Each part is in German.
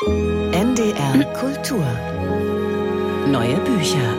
NDR Kultur. Neue Bücher.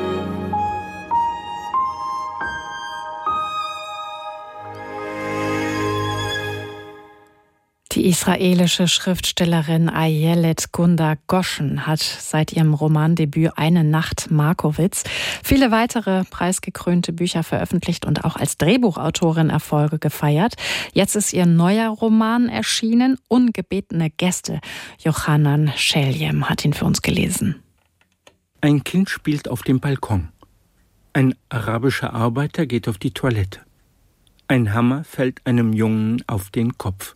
Die israelische Schriftstellerin Ayelet Gunda Goshen hat seit ihrem Romandebüt Eine Nacht Markowitz viele weitere preisgekrönte Bücher veröffentlicht und auch als Drehbuchautorin Erfolge gefeiert. Jetzt ist ihr neuer Roman erschienen, Ungebetene Gäste. Yochanan Scheljem hat ihn für uns gelesen. Ein Kind spielt auf dem Balkon. Ein arabischer Arbeiter geht auf die Toilette. Ein Hammer fällt einem Jungen auf den Kopf.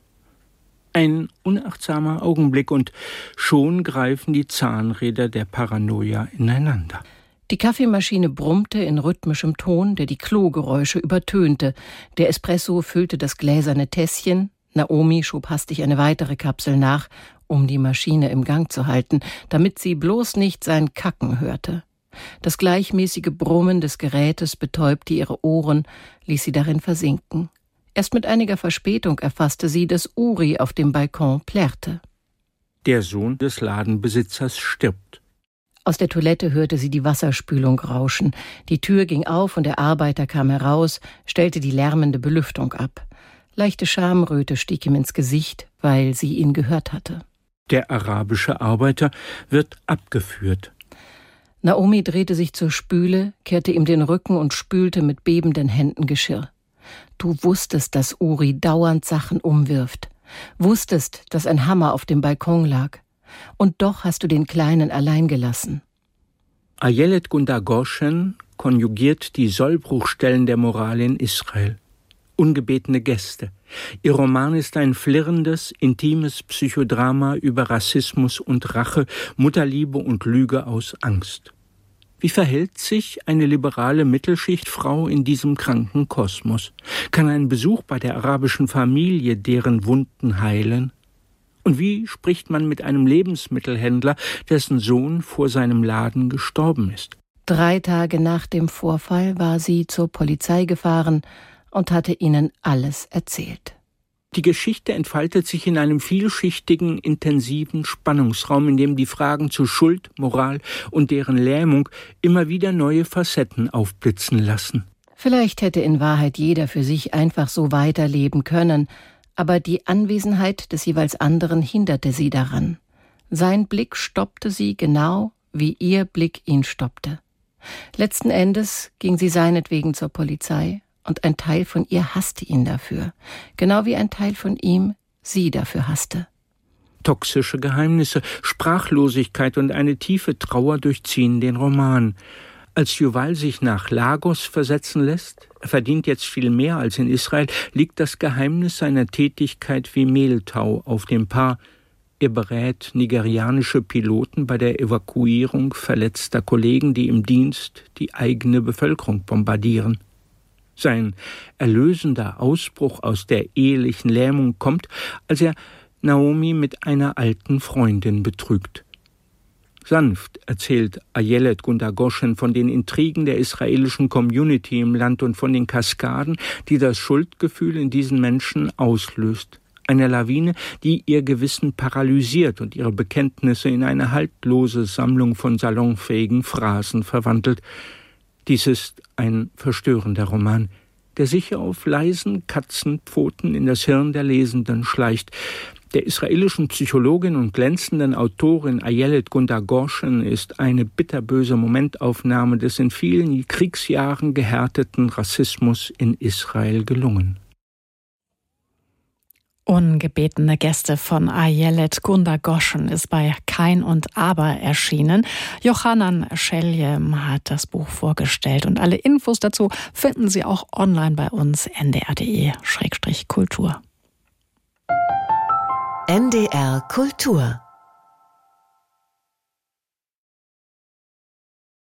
Ein unachtsamer Augenblick und schon greifen die Zahnräder der Paranoia ineinander. Die Kaffeemaschine brummte in rhythmischem Ton, der die Klogeräusche übertönte. Der Espresso füllte das gläserne Tässchen. Naomi schob hastig eine weitere Kapsel nach, um die Maschine im Gang zu halten, damit sie bloß nicht sein Kacken hörte. Das gleichmäßige Brummen des Gerätes betäubte ihre Ohren, ließ sie darin versinken. Erst mit einiger Verspätung erfasste sie, dass Uri auf dem Balkon plärrte. Der Sohn des Ladenbesitzers stirbt. Aus der Toilette hörte sie die Wasserspülung rauschen. Die Tür ging auf und der Arbeiter kam heraus, stellte die lärmende Belüftung ab. Leichte Schamröte stieg ihm ins Gesicht, weil sie ihn gehört hatte. Der arabische Arbeiter wird abgeführt. Naomi drehte sich zur Spüle, kehrte ihm den Rücken und spülte mit bebenden Händen Geschirr. Du wusstest, dass Uri dauernd Sachen umwirft. Wusstest, dass ein Hammer auf dem Balkon lag. Und doch hast du den Kleinen allein gelassen. Ayelet Gunda Goshen konjugiert die Sollbruchstellen der Moral in Israel. Ungebetene Gäste. Ihr Roman ist ein flirrendes, intimes Psychodrama über Rassismus und Rache, Mutterliebe und Lüge aus Angst. Wie verhält sich eine liberale Mittelschichtfrau in diesem kranken Kosmos? Kann ein Besuch bei der arabischen Familie deren Wunden heilen? Und wie spricht man mit einem Lebensmittelhändler, dessen Sohn vor seinem Laden gestorben ist? 3 Tage nach dem Vorfall war sie zur Polizei gefahren und hatte ihnen alles erzählt. Die Geschichte entfaltet sich in einem vielschichtigen, intensiven Spannungsraum, in dem die Fragen zu Schuld, Moral und deren Lähmung immer wieder neue Facetten aufblitzen lassen. Vielleicht hätte in Wahrheit jeder für sich einfach so weiterleben können, aber die Anwesenheit des jeweils anderen hinderte sie daran. Sein Blick stoppte sie genau, wie ihr Blick ihn stoppte. Letzten Endes ging sie seinetwegen zur Polizei. Und ein Teil von ihr hasste ihn dafür, genau wie ein Teil von ihm sie dafür hasste. Toxische Geheimnisse, Sprachlosigkeit und eine tiefe Trauer durchziehen den Roman. Als Yuval sich nach Lagos versetzen lässt, er verdient jetzt viel mehr als in Israel, liegt das Geheimnis seiner Tätigkeit wie Mehltau auf dem Paar. Er berät nigerianische Piloten bei der Evakuierung verletzter Kollegen, die im Dienst die eigene Bevölkerung bombardieren. Sein erlösender Ausbruch aus der ehelichen Lähmung kommt, als er Naomi mit einer alten Freundin betrügt. Sanft erzählt Ayelet Gunda Goshen von den Intrigen der israelischen Community im Land und von den Kaskaden, die das Schuldgefühl in diesen Menschen auslöst. Eine Lawine, die ihr Gewissen paralysiert und ihre Bekenntnisse in eine haltlose Sammlung von salonfähigen Phrasen verwandelt. Dies ist ein verstörender Roman, der sich auf leisen Katzenpfoten in das Hirn der Lesenden schleicht. Der israelischen Psychologin und glänzenden Autorin Ayelet Gunda Goshen ist eine bitterböse Momentaufnahme des in vielen Kriegsjahren gehärteten Rassismus in Israel gelungen. Ungebetene Gäste von Ayelet Gunda Goshen ist bei Kein und Aber erschienen. Yochanan Scheljem hat das Buch vorgestellt und alle Infos dazu finden Sie auch online bei uns ndr.de/kultur. NDR Kultur